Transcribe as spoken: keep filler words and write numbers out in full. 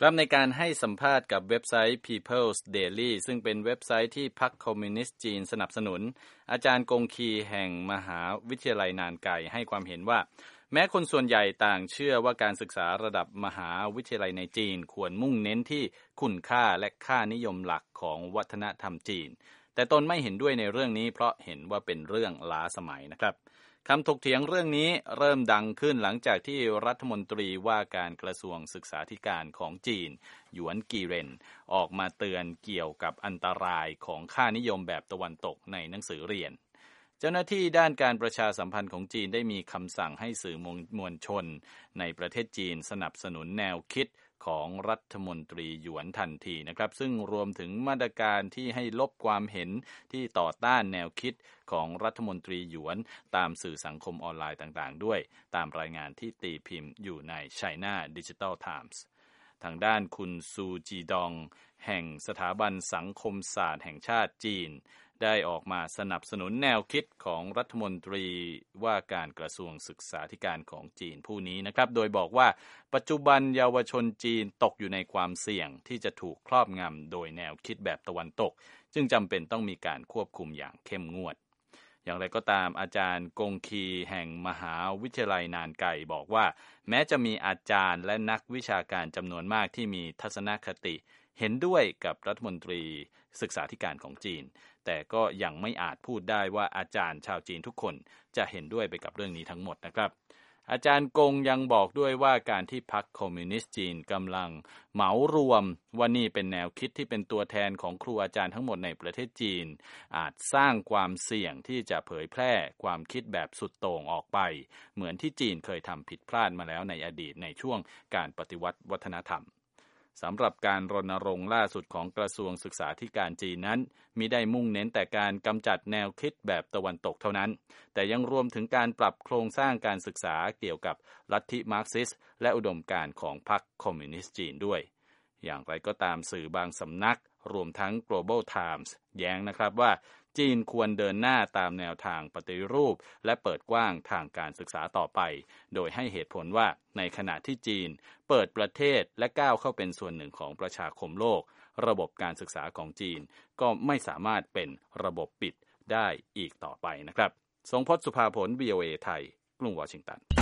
ครับในการให้สัมภาษณ์กับเว็บไซต์ People's Daily ซึ่งเป็นเว็บไซต์ที่พรรคคอมมิวนิสต์จีนสนับสนุนอาจารย์กงคีแห่งมหาวิทยาลัยนานไกให้ความเห็นว่าแม้คนส่วนใหญ่ต่างเชื่อว่าการศึกษาระดับมหาวิทยาลัยในจีนควรมุ่งเน้นที่คุณค่าและค่านิยมหลักของวัฒนธรรมจีนแต่ตนไม่เห็นด้วยในเรื่องนี้เพราะเห็นว่าเป็นเรื่องล้าสมัยนะครับคำถกเถียงเรื่องนี้เริ่มดังขึ้นหลังจากที่รัฐมนตรีว่าการกระทรวงศึกษาธิการของจีนหยวนกีเรนออกมาเตือนเกี่ยวกับอันตรายของค่านิยมแบบตะวันตกในหนังสือเรียนเจ้าหน้าที่ด้านการประชาสัมพันธ์ของจีนได้มีคำสั่งให้สื่อมวลชนในประเทศจีนสนับสนุนแนวคิดของรัฐมนตรีหยวนทันทีนะครับซึ่งรวมถึงมาตรการที่ให้ลบความเห็นที่ต่อต้านแนวคิดของรัฐมนตรีหยวนตามสื่อสังคมออนไลน์ต่างๆด้วยตามรายงานที่ตีพิมพ์อยู่ใน China Digital Times ทางด้านคุณซูจีดองแห่งสถาบันสังคมศาสตร์แห่งชาติจีนได้ออกมาสนับสนุนแนวคิดของรัฐมนตรีว่าการกระทรวงศึกษาธิการของจีนผู้นี้นะครับโดยบอกว่าปัจจุบันเยาวชนจีนตกอยู่ในความเสี่ยงที่จะถูกครอบงำโดยแนวคิดแบบตะวันตกจึงจำเป็นต้องมีการควบคุมอย่างเข้มงวดอย่างไรก็ตามอาจารย์กงคีแห่งมหาวิทยาลัยนานไกบอกว่าแม้จะมีอาจารย์และนักวิชาการจำนวนมากที่มีทัศนคติเห็นด้วยกับรัฐมนตรีศึกษาธิการของจีนแต่ก็ยังไม่อาจพูดได้ว่าอาจารย์ชาวจีนทุกคนจะเห็นด้วยไปกับเรื่องนี้ทั้งหมดนะครับอาจารย์กงยังบอกด้วยว่าการที่พรรคคอมมิวนิสต์จีนกำลังเหมารวมว่านี่เป็นแนวคิดที่เป็นตัวแทนของครูอาจารย์ทั้งหมดในประเทศจีนอาจสร้างความเสี่ยงที่จะเผยแพร่ความคิดแบบสุดโต่งออกไปเหมือนที่จีนเคยทำผิดพลาดมาแล้วในอดีตในช่วงการปฏิวัติวัฒนธรรมสำหรับการรณรงค์ล่าสุดของกระทรวงศึกษาธิการจีนนั้นมิได้มุ่งเน้นแต่การกำจัดแนวคิดแบบตะวันตกเท่านั้นแต่ยังรวมถึงการปรับโครงสร้างการศึกษาเกี่ยวกับลัทธิมาร์กซิสต์และอุดมการณ์ของพรรคคอมมิวนิสต์จีนด้วยอย่างไรก็ตามสื่อบางสำนักรวมทั้ง Global Times แย้งนะครับว่าจีนควรเดินหน้าตามแนวทางปฏิรูปและเปิดกว้างทางการศึกษาต่อไปโดยให้เหตุผลว่าในขณะที่จีนเปิดประเทศและก้าวเข้าเป็นส่วนหนึ่งของประชาคมโลกระบบการศึกษาของจีนก็ไม่สามารถเป็นระบบปิดได้อีกต่อไปนะครับทรงพจน์ สุภาผล วี โอ เอ ไทยกรุงวอชิงตัน